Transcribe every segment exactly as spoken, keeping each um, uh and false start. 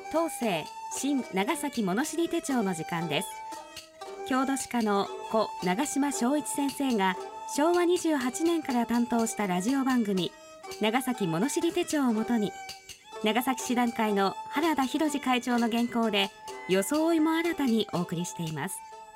東西新長崎物知り手帳の時間です。郷土史家の故長島昭一先生がしょうわにじゅうはちねんから担当したラジオ番組長崎物知り手帳をもとに、長崎市団会の原田博二会長の原稿で装いも新たにお送りしています。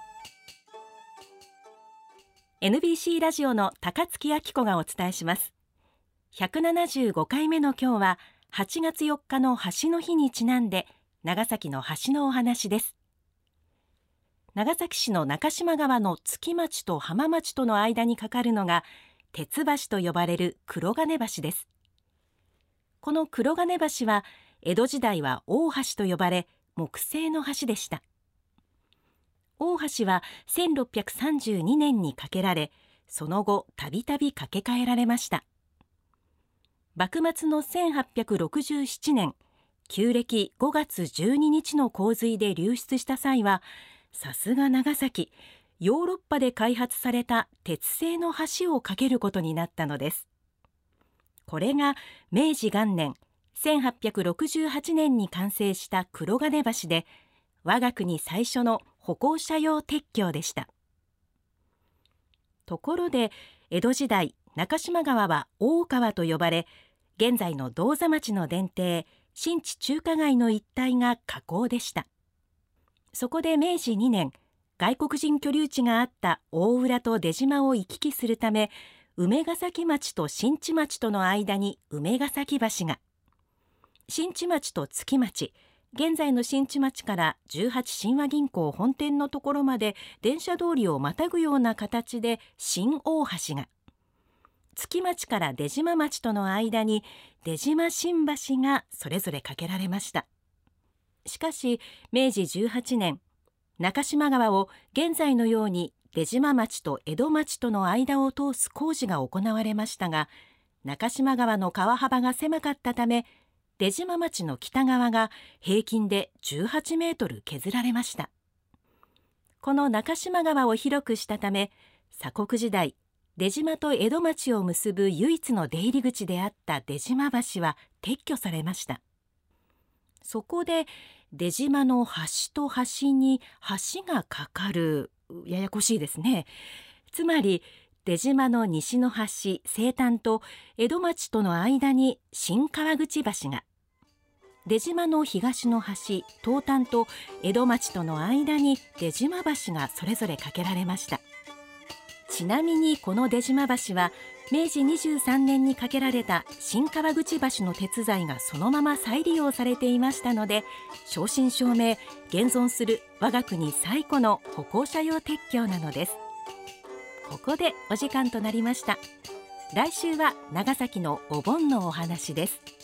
エヌビーシー ラジオの高槻明子がお伝えします。ひゃくななじゅうごかいめの今日ははちがつよっかの橋の日にちなんで長崎の橋のお話です。長崎市の中島川の月町と浜町との間に架かるのが鉄橋と呼ばれる黒金橋です。この黒金橋は江戸時代は大橋と呼ばれ木製の橋でした。大橋はせんろっぴゃくさんじゅうにねんに架けられ、その後たびたび架け替えられました。幕末のせんはっぴゃくろくじゅうななねん、旧暦ごがつじゅうににちの洪水で流出した際は、さすが長崎、ヨーロッパで開発された鉄製の橋を架けることになったのです。これが明治元年せんはっぴゃくろくじゅうはちねんに完成した黒金橋で、我が国最初の歩行者用鉄橋でした。ところで江戸時代、中島川は大川と呼ばれ、現在の銅座町の伝統新地中華街の一帯が河口でした。そこで明治にねん、外国人居留地があった大浦と出島を行き来するため、梅ヶ崎町と新地町との間に梅ヶ崎橋が、新地町と月町、現在の新地町からじゅうはち親和銀行本店のところまで電車通りをまたぐような形で新大橋が、月町から出島町との間に出島新橋がそれぞれ架けられました。しかし明治じゅうはちねん、中島川を現在のように出島町と江戸町との間を通す工事が行われましたが、中島川の川幅が狭かったため、出島町の北側が平均でじゅうはちメートル削られました。この中島川を広くしたため、鎖国時代、出島と江戸町を結ぶ唯一の出入り口であった出島橋は撤去されました。そこで出島の端と端に橋が架かる、ややこしいですね。つまり出島の西の端西端と江戸町との間に新川口橋が、出島の東の端東端と江戸町との間に出島橋がそれぞれ架けられました。ちなみにこの出島橋は明治にじゅうさんねんに架けられた新川口橋の鉄材がそのまま再利用されていましたので、正真正銘現存する我が国最古の歩行者用鉄橋なのです。ここでお時間となりました。来週は長崎のお盆のお話です。